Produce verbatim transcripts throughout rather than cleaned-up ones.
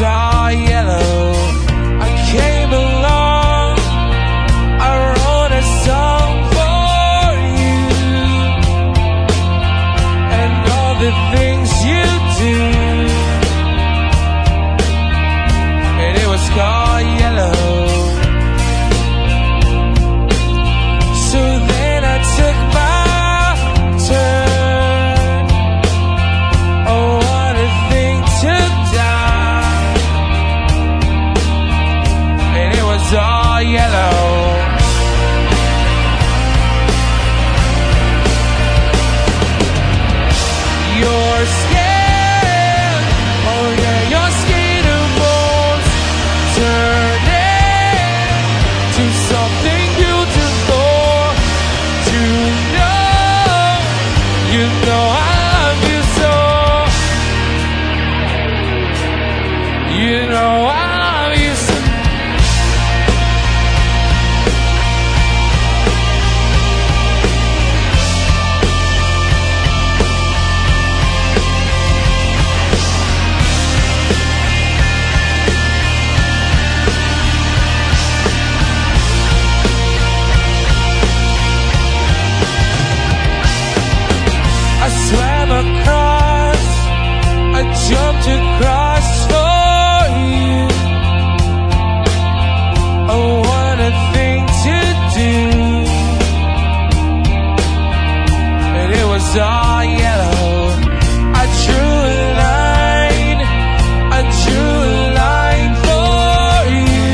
all yellow. I came along, I wrote a song for you, and all the things you do, and it was called Yellow. So then I took my turn. Oh, what a thing to die. And it was all yellow. Your skin, oh yeah, your skin and bones turning to something beautiful. To know, you know I love you so. You know I love you so. I swam across, I jumped across for you. Oh, what a thing to do. And it was all yellow. I drew a line, I drew a line for you,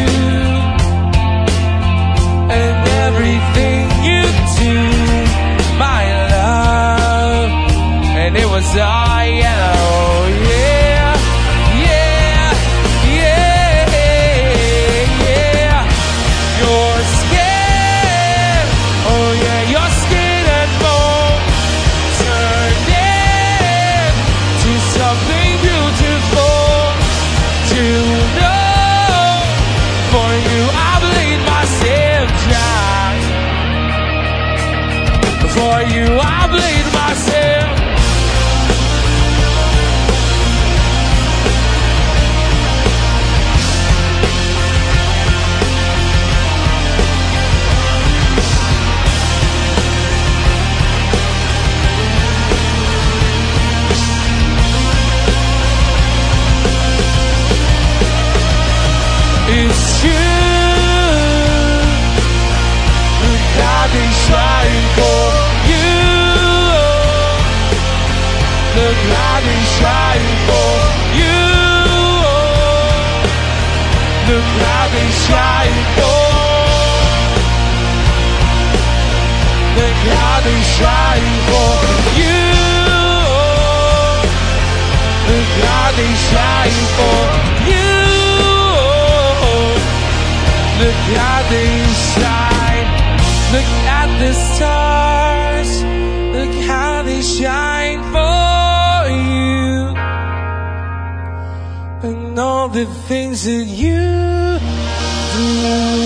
and everything you do, my love. And it was all yellow, yeah, yeah, yeah, yeah. Your skin, oh yeah, your skin and bone turning to something beautiful. To know, for you I bleed myself dry. For you I bleed myself. It's true. Look how they shine for you. Look how they shine for you. Look how they shine for. Look how they shine for you. Look how they shine for you. Look how they shine. Look at the stars. Look how they shine for you. And all the things that you do.